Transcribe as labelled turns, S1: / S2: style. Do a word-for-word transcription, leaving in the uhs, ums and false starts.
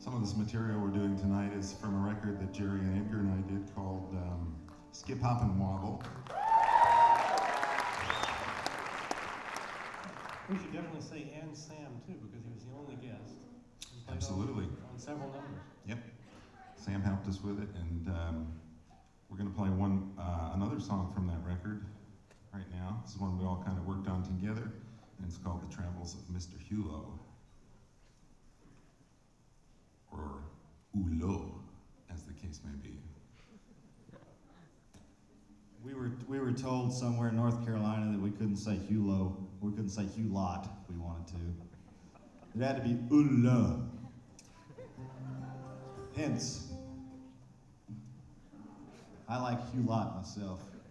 S1: Some of this material we're doing tonight is from a record that Jerry and Edgar and I did called um, Skip Hop and Wobble.
S2: We should definitely say and Sam too, because he was the only guest.
S1: Absolutely.
S2: On, on several numbers.
S1: Yep. Sam helped us with it, and um, we're going to play one uh, another song from that record right now. This is one we all kind of worked on together, and it's called The Travels of Mister Hulot. Or Hulot, as the case may be.
S3: We were we were told somewhere in North Carolina that we couldn't say Hulot, we couldn't say Hulot if we wanted to. It had to be Hulot. Hence, I like Hulot myself.